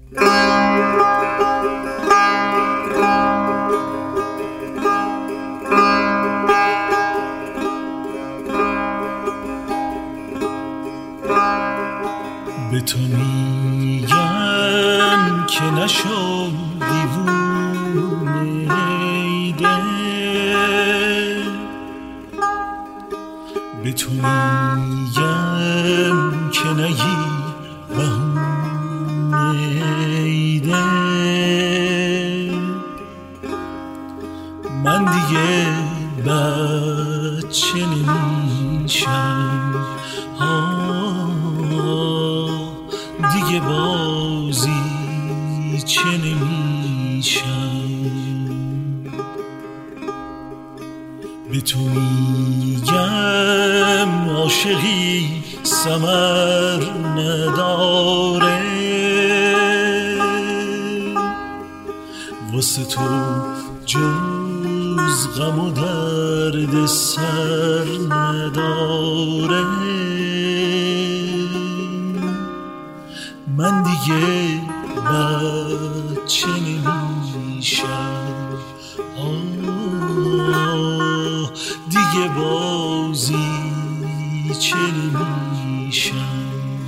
به تو میگم که نشو دیوونه ای دل، به تو میگم که نگی بهونه ای دل. من دیگه بچه نمیشم، دیگه بازی چه نمیشم. به تو میگم عاشقی ثمر نداره، واسه تو جز غم و درد سر نداره. من دیگه بچه نمیشم، دیگه بازی چه نمیشم.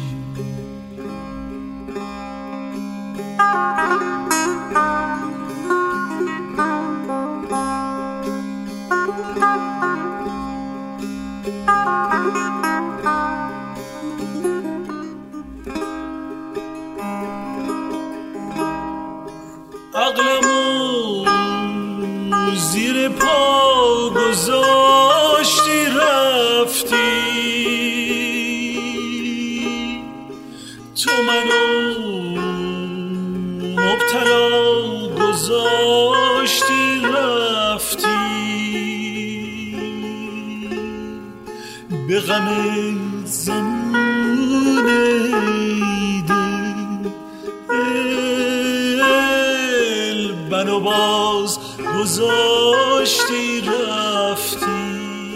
عقلمو زیر پا گذاشتی رفتی، تو منو مبتلا گذاشتی رفتی. به غم زمونه منو باز گذاشتی رفتی.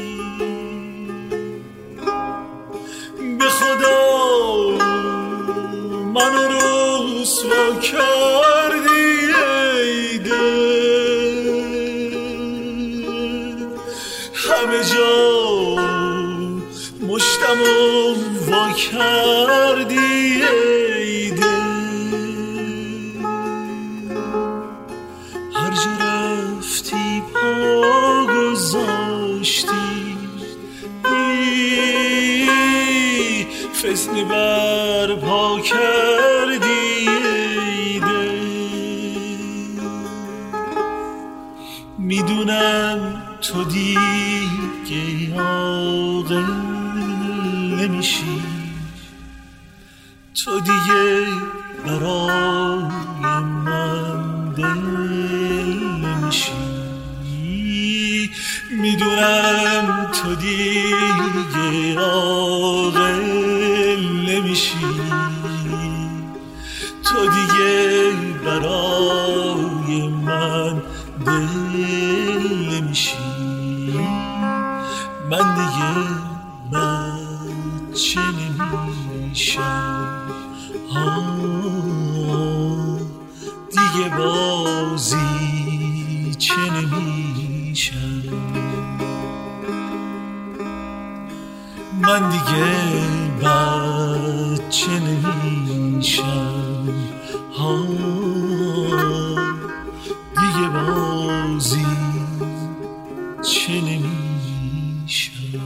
به خدا منو رسوا کردی ای دل، همه جا مشتمو وا کردی ای دل. هر جا رفتی پا گذاشتی، فسنی بر پا کردی ای دل. میدونم تو دیگه عاقل نمیشی، تو دیگه برای من دل نمیشی. میدونم تو دیگه عاقل نمیشی، تو دیگه برای من دل نمیشی. من دیگه بچه نمیشم، دیگه بازی چه نمیشم. من دیگه بچه نمیشم، دیگه بازی چه نمیشم.